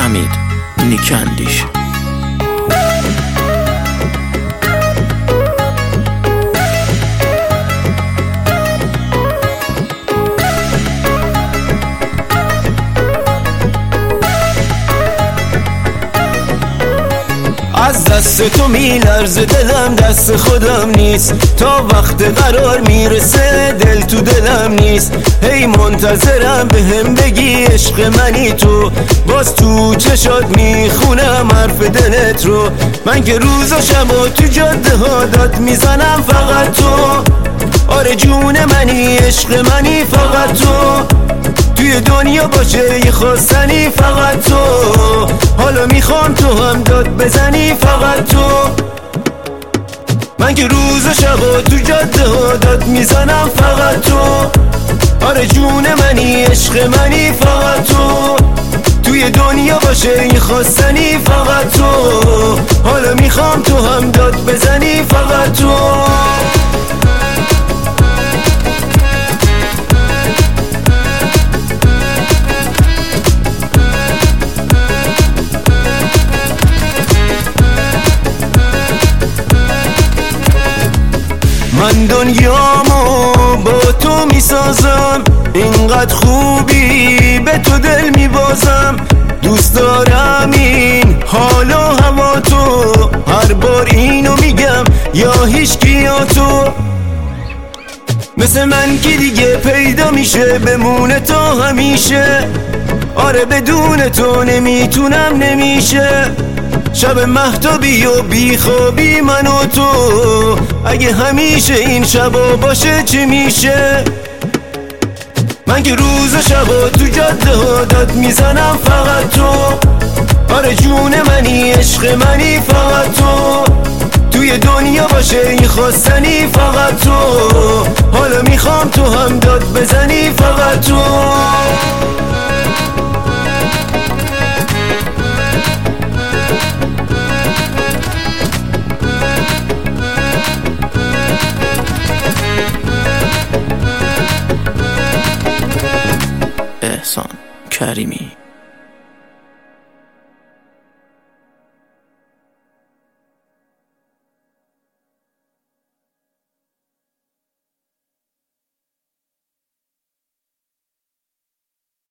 حمید نیکندیش. از دست تو میلرزه دلم، دست خودم نیست. تا وقت قرار میرسه دل تو دلم نیست. هی منتظرم به هم بگی عشق منی تو. باز تو چشات میخونم حرف دلت رو. من که روز و شب تو جاده ها داد میزنم فقط تو. آره جون منی، عشق منی فقط تو. توی دنیا باشه یه خواستنی فقط تو. حالا میخوام تو هم داد بزنی فقط تو. من که روز و شب تو جاده ها داد میزنم فقط تو. آره جون منی، عشق منی فقط تو. توی دنیا باشه یه خواستنی فقط تو. حالا میخوام تو هم داد بزنی فقط تو. من دنیامو با تو میسازم، اینقدر خوبی به تو دل میبازم. دوست دارم این حال و هوا تو. هر بار اینو میگم یا هیچکی یا تو. مثل من کی دیگه پیدا میشه بمونه تا همیشه. آره بدون تو نمیتونم، نمیشه. شب مهتابی و بیخوابی من و تو. اگه همیشه این شبا باشه چی میشه؟ من که روز و شبا تو جاده ها داد میزنم فقط تو. آره جون منی، عشق منی فقط تو. توی دنیا باشه این خواستنی فقط تو. حالا میخوام تو هم داد بزنی فقط تو. احسان کریمی.